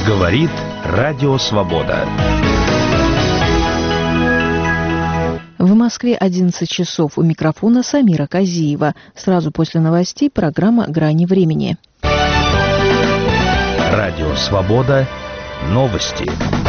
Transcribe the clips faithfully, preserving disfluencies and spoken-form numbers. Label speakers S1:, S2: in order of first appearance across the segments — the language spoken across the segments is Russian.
S1: Говорит Радио Свобода.
S2: В Москве одиннадцать часов. У микрофона Самира Казиева. Сразу после новостей программа «Грани времени».
S1: Радио Свобода. Новости.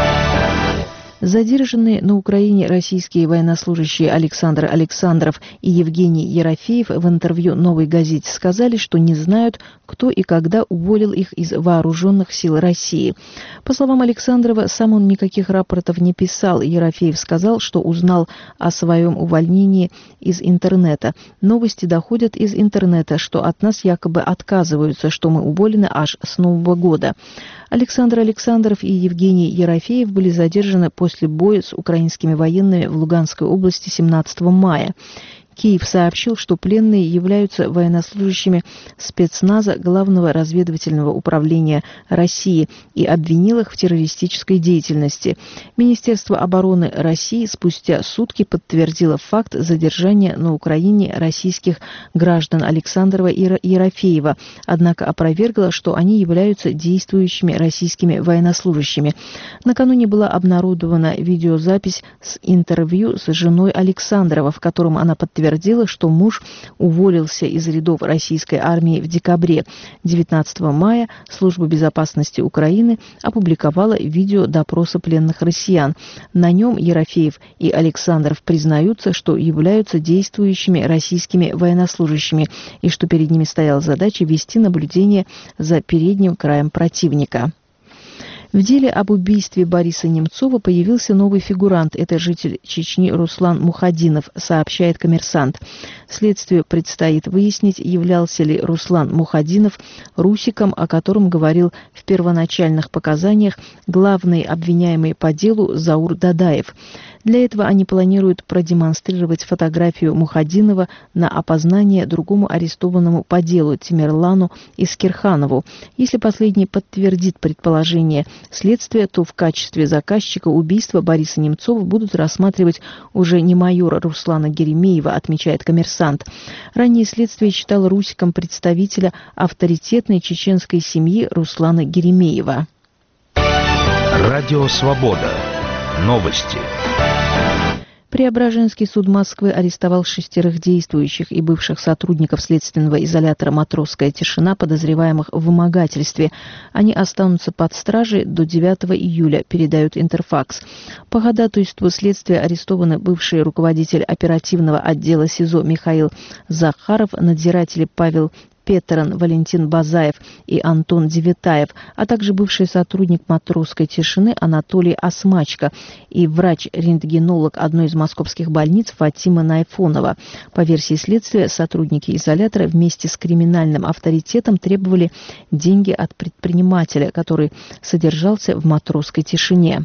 S2: Задержанные на Украине российские военнослужащие Александр Александров и Евгений Ерофеев в интервью «Новой газете» сказали, что не знают, кто и когда уволил их из вооруженных сил России. По словам Александрова, сам он никаких рапортов не писал. Ерофеев сказал, что узнал о своем увольнении из интернета. Новости доходят из интернета, что от нас якобы отказываются, что мы уволены аж с Нового года. Александр Александров и Евгений Ерофеев были задержаны после боя с украинскими военными в Луганской области семнадцатого мая. Киев сообщил, что пленные являются военнослужащими спецназа Главного разведывательного управления России и обвинил их в террористической деятельности. Министерство обороны России спустя сутки подтвердило факт задержания на Украине российских граждан Александрова и Ерофеева, однако опровергло, что они являются действующими российскими военнослужащими. Накануне была обнародована видеозапись с интервью с женой Александрова, в котором она подтвердила, Подтвердила, что муж уволился из рядов российской армии в декабре. девятнадцатого мая Служба безопасности Украины опубликовала видео допроса пленных россиян. На нем Ерофеев и Александров признаются, что являются действующими российскими военнослужащими и что перед ними стояла задача вести наблюдение за передним краем противника. В деле об убийстве Бориса Немцова появился новый фигурант. Это житель Чечни Руслан Мухадинов, сообщает «Коммерсант». Следствию предстоит выяснить, являлся ли Руслан Мухадинов русиком, о котором говорил в первоначальных показаниях главный обвиняемый по делу Заур Дадаев. Для этого они планируют продемонстрировать фотографию Мухадинова на опознание другому арестованному по делу Тимерлану Искирханову. Если последний подтвердит предположение следствия, то в качестве заказчика убийства Бориса Немцова будут рассматривать уже не майора Руслана Геремеева, отмечает «Коммерсант». Ранее следствие считало русиком представителя авторитетной чеченской семьи Руслана Геремеева.
S1: Радио Свобода. Новости.
S2: Преображенский суд Москвы арестовал шестерых действующих и бывших сотрудников следственного изолятора «Матросская тишина», подозреваемых в вымогательстве. Они останутся под стражей до девятого июля, передают Интерфакс. По ходатайству следствия арестованы бывший руководитель оперативного отдела СИЗО Михаил Захаров, надзиратели Павел Петеран, Валентин Базаев и Антон Девятаев, а также бывший сотрудник «Матросской тишины» Анатолий Осмачко и врач-рентгенолог одной из московских больниц Фатима Найфонова. По версии следствия, сотрудники изолятора вместе с криминальным авторитетом требовали деньги от предпринимателя, который содержался в «Матросской тишине».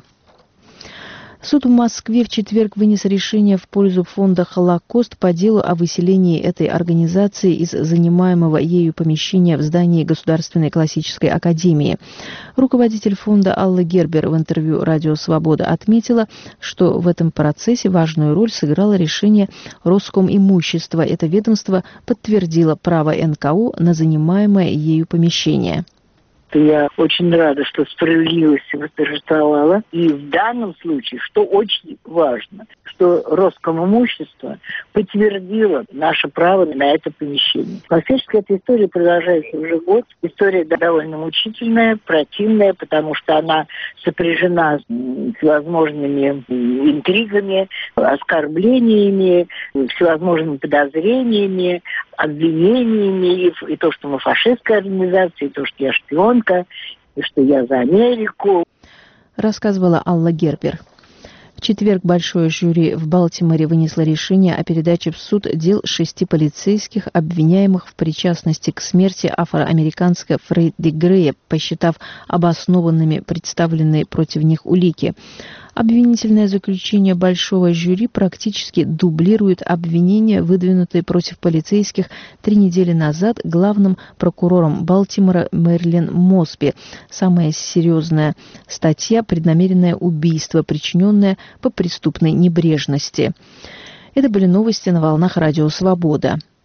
S2: Суд в Москве в четверг вынес решение в пользу фонда «Холокост» по делу о выселении этой организации из занимаемого ею помещения в здании Государственной классической академии. Руководитель фонда Алла Гербер в интервью «Радио Свобода» отметила, что в этом процессе важную роль сыграло решение Роскомимущества. Это ведомство подтвердило право эн ка у на занимаемое ею помещение.
S3: Я очень рада, что справедливость восторжествовала. И в данном случае, что очень важно, что Роскомимущество подтвердило наше право на это помещение. Фактически эта история продолжается уже год. История довольно мучительная, противная, потому что она сопряжена с всевозможными интригами, оскорблениями, всевозможными подозрениями, обвинениями, и, и то, что мы фашистская организация, и то, что я шпионка, и что я за Америку.
S2: Рассказывала Алла Гербер. В четверг большое жюри в Балтиморе вынесло решение о передаче в суд дел шести полицейских, обвиняемых в причастности к смерти афроамериканца Фредди Грея, посчитав обоснованными представленные против них улики. Обвинительное заключение большого жюри практически дублирует обвинения, выдвинутые против полицейских три недели назад главным прокурором Балтимора Мэрилин Мосби. Самая серьезная статья – преднамеренное убийство, причиненное по преступной небрежности. Это были новости на волнах Радио Свобода.